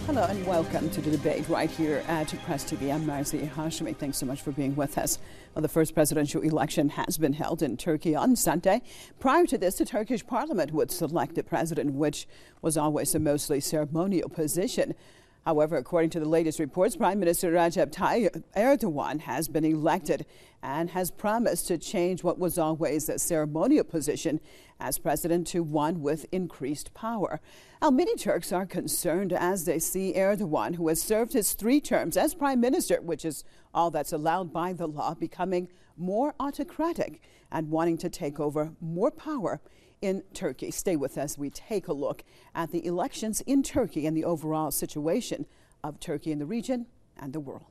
Hello and welcome to the debate right here at Press TV. I'm Marzi Hashemi. Thanks so much for being with us. Well, the first presidential election has been held in Turkey on Sunday. Prior to this, the Turkish parliament would select a president, which was always a mostly ceremonial position. However, according to the latest reports, Prime Minister Recep Tayyip Erdogan has been elected and has promised to change what was always a ceremonial position as president to one with increased power. Now, many Turks are concerned as they see Erdogan, who has served his 3 terms as prime minister, which is all that's allowed by the law, becoming more autocratic and wanting to take over more power in Turkey. Stay with us. We take a look at the elections in Turkey and the overall situation of Turkey in the region and the world.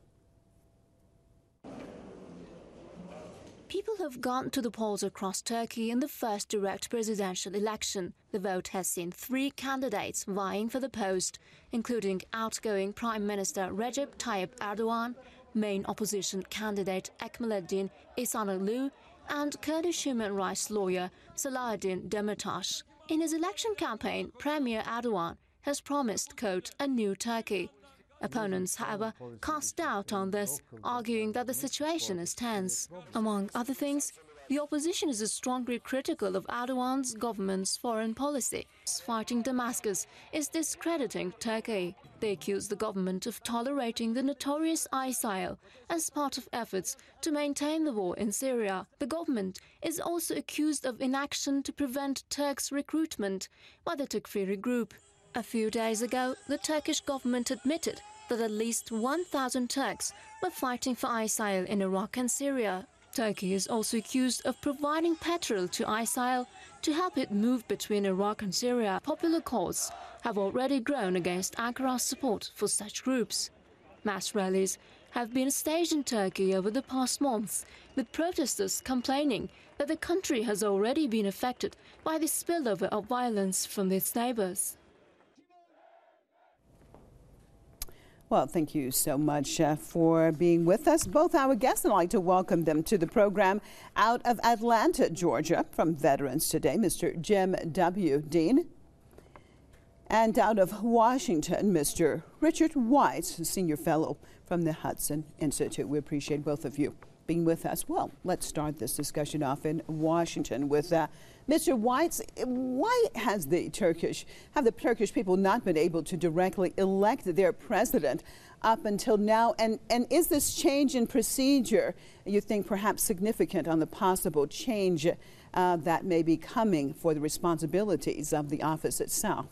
People have gone to the polls across Turkey in the first direct presidential election. The vote has seen 3 candidates vying for the post, including outgoing Prime Minister Recep Tayyip Erdogan, main opposition candidate Ekmeleddin İhsanoğlu, and Kurdish human rights lawyer Selahattin Demirtas. In his election campaign, Premier Erdogan has promised, quote, a new Turkey. Opponents, however, cast doubt on this, arguing that the situation is tense. Among other things, the opposition is strongly critical of Erdogan's government's foreign policy. Fighting Damascus is discrediting Turkey. They accuse the government of tolerating the notorious ISIL as part of efforts to maintain the war in Syria. The government is also accused of inaction to prevent Turks' recruitment by the Takfiri group. A few days ago, the Turkish government admitted that at least 1,000 Turks were fighting for ISIL in Iraq and Syria. Turkey is also accused of providing petrol to ISIL to help it move between Iraq and Syria. Popular calls have already grown against Ankara's support for such groups. Mass rallies have been staged in Turkey over the past months, with protesters complaining that the country has already been affected by the spillover of violence from its neighbors. Well, thank you so much for being with us. Both our guests, I'd like to welcome them to the program out of Atlanta, Georgia, from Veterans Today, Mr. Jim W. Dean. And out of Washington, Mr. Richard Weitz, Senior Fellow from the Hudson Institute. We appreciate both of you being with us. Well, let's start this discussion off in Washington with Mr. Weitz. Why have the Turkish people not been able to directly elect their president up until now? And is this change in procedure, you think, perhaps significant on the possible change that may be coming for the responsibilities of the office itself?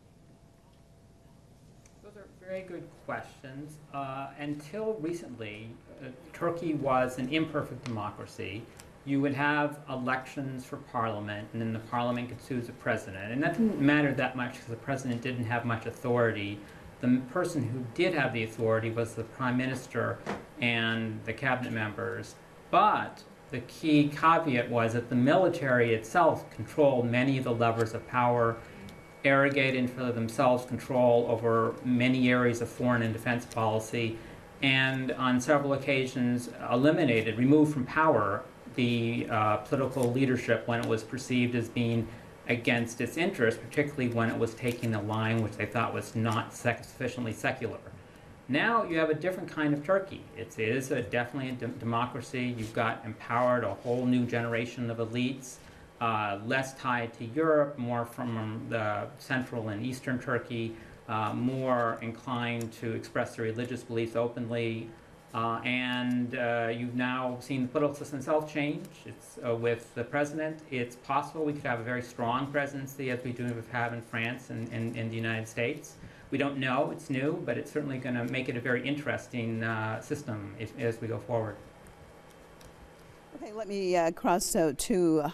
Those are very good questions. Until recently, Turkey was an imperfect democracy. You would have elections for parliament, and then the parliament could choose a president. And that didn't matter that much because the president didn't have much authority. The person who did have the authority was the prime minister and the cabinet members. But the key caveat was that the military itself controlled many of the levers of power, arrogated for themselves control over many areas of foreign and defense policy, and on several occasions removed from power the political leadership when it was perceived as being against its interests, particularly when it was taking a line which they thought was not sufficiently secular. Now you have a different kind of Turkey. It is definitely a democracy. You've got empowered a whole new generation of elites, less tied to Europe, more from the central and eastern Turkey, more inclined to express their religious beliefs openly, and you've now seen the political system itself change. It's with the president. It's possible we could have a very strong presidency as we do have in France and in the United States. We don't know. It's new, but it's certainly going to make it a very interesting system as we go forward. Okay, let me cross out to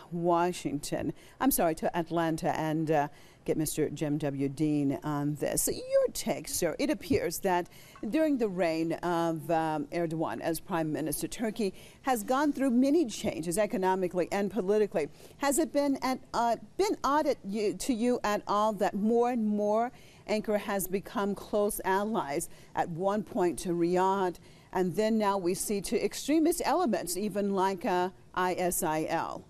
Atlanta and get Mr. Jim W. Dean on this. Your take, sir, it appears that during the reign of Erdogan as prime minister, Turkey has gone through many changes economically and politically. Has it been odd to you at all that more and more Ankara has become close allies at one point to Riyadh, and then now we see to extremist elements, even like ISIL?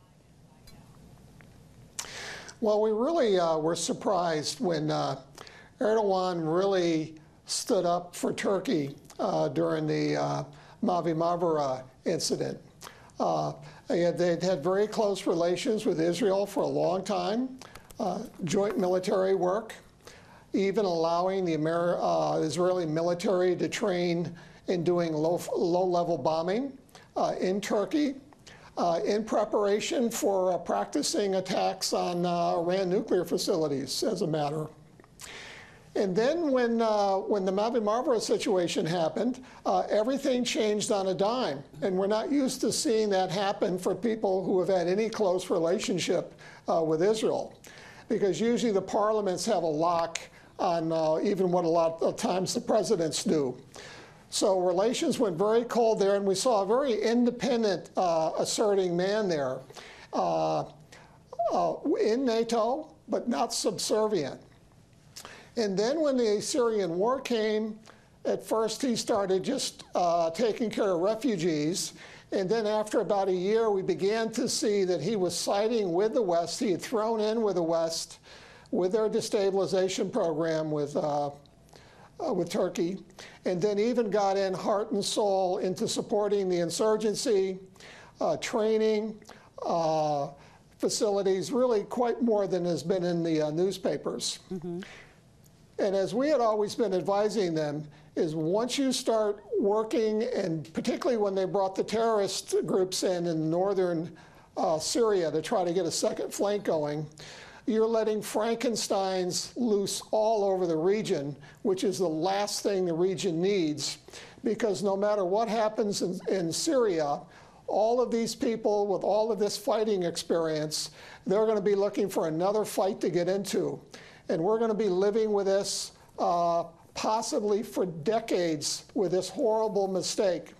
Well, we really were surprised when Erdogan really stood up for Turkey during the Mavi Marmara incident. They'd had very close relations with Israel for a long time, joint military work, even allowing the Israeli military to train in doing low-level bombing in Turkey in preparation for practicing attacks on Iran nuclear facilities, as a matter. And then when the Mavi Marmara situation happened, everything changed on a dime. And we're not used to seeing that happen for people who have had any close relationship with Israel. Because usually the parliaments have a lock on even what a lot of times the presidents do. So relations went very cold there, and we saw a very independent asserting man there in NATO, but not subservient. And then when the Syrian war came, at first he started just taking care of refugees. And then after about a year, we began to see that he was siding with the West. He had thrown in with the West with their destabilization program with Turkey, and then even got in heart and soul into supporting the insurgency, training, facilities, really quite more than has been in the newspapers. Mm-hmm. And as we had always been advising them, is once you start working, and particularly when they brought the terrorist groups in northern Syria to try to get a second flank going, you're letting Frankensteins loose all over the region, which is the last thing the region needs, because no matter what happens in Syria, all of these people with all of this fighting experience, they're going to be looking for another fight to get into. And we're going to be living with this possibly for decades with this horrible mistake.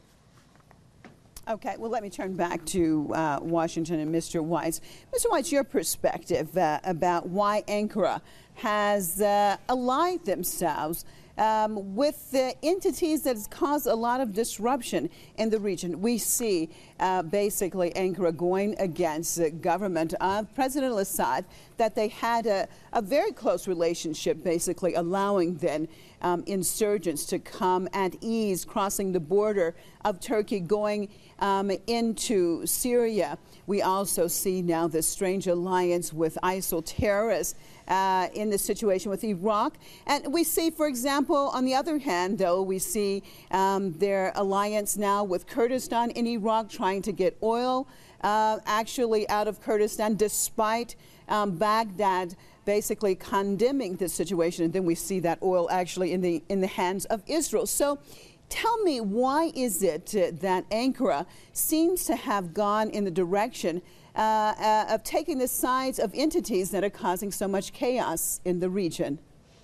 Okay, well, let me turn back to Washington and Mr. Weitz. Mr. Weitz, your perspective about why Ankara has allied themselves with the entities that has caused a lot of disruption in the region. We see basically Ankara going against the government of President al-Assad, that they had a very close relationship, basically allowing then insurgents to come at ease, crossing the border of Turkey, going into Syria. We also see now this strange alliance with ISIL terrorists in the situation with Iraq. And we see, for example, on the other hand, though, we see their alliance now with Kurdistan in Iraq, trying to get oil actually out of Kurdistan, despite Baghdad basically condemning the situation. And then we see that oil actually in the hands of Israel. So tell me, why is it that Ankara seems to have gone in the direction of taking the sides of entities that are causing so much chaos in the region?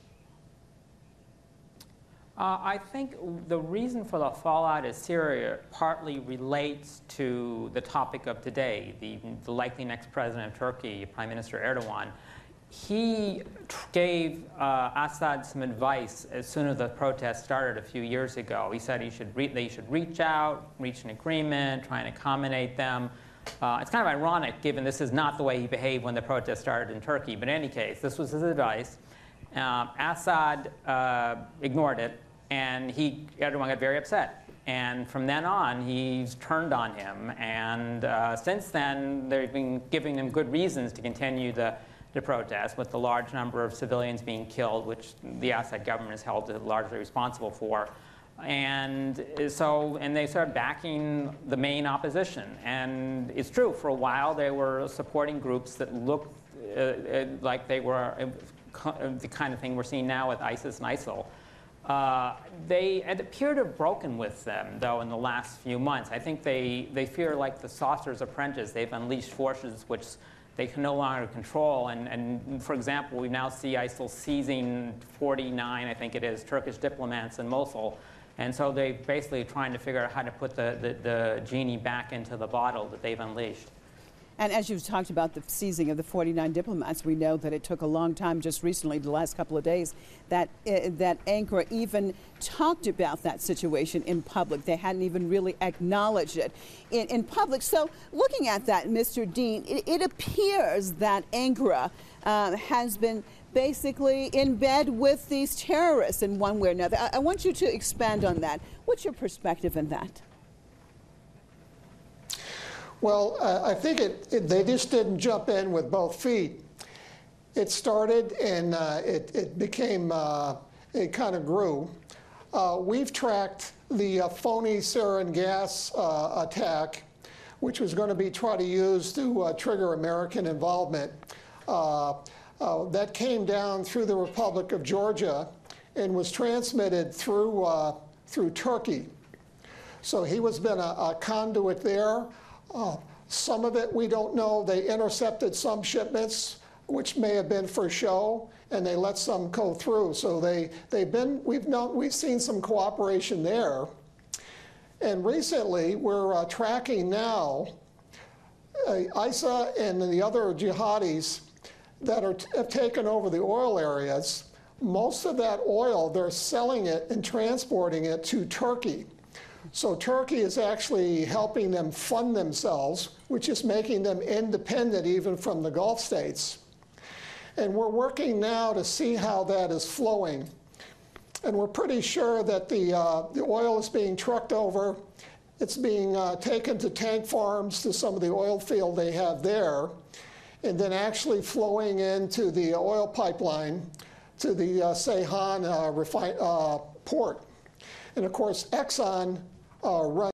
I think the reason for the fallout of Syria partly relates to the topic of today, the likely next president of Turkey, Prime Minister Erdogan. He gave Assad some advice as soon as the protests started a few years ago. He said they should reach out, reach an agreement, try and accommodate them. It's kind of ironic, given this is not the way he behaved when the protests started in Turkey. But in any case, this was his advice. Assad ignored it, and Erdogan got very upset. And from then on, he's turned on him. And since then, they've been giving him good reasons to continue the protest, with the large number of civilians being killed, which the Assad government is held largely responsible for. And they started backing the main opposition. And it's true, for a while they were supporting groups that looked like they were the kind of thing we're seeing now with ISIS and ISIL. They appear to have broken with them, though, in the last few months. I think they fear like the Sorcerer's Apprentice. They've unleashed forces which they can no longer control. And for example, we now see ISIL seizing 49, I think it is, Turkish diplomats in Mosul. And so they're basically trying to figure out how to put the genie back into the bottle that they've unleashed. And as you've talked about the seizing of the 49 diplomats, we know that it took a long time, just recently, the last couple of days, that Ankara even talked about that situation in public. They hadn't even really acknowledged it in public. So looking at that, Mr. Dean, it appears that Ankara has been basically in bed with these terrorists in one way or another. I want you to expand on that. What's your perspective on that? Well, I think they just didn't jump in with both feet. It started and it became, it kind of grew. We've tracked the phony sarin gas attack, which was going to be tried to use to trigger American involvement. That came down through the Republic of Georgia and was transmitted through Turkey. So he was been a conduit there. Some of it we don't know. They intercepted some shipments, which may have been for show, and they let some go through. So we've seen some cooperation there. And recently, we're tracking now ISA and the other jihadis that have taken over the oil areas. Most of that oil, they're selling it and transporting it to Turkey. So Turkey is actually helping them fund themselves, which is making them independent even from the Gulf states. And we're working now to see how that is flowing. And we're pretty sure that the oil is being trucked over. It's being taken to tank farms, to some of the oil field they have there, and then actually flowing into the oil pipeline to the Ceyhan port. And of course, Exxon runs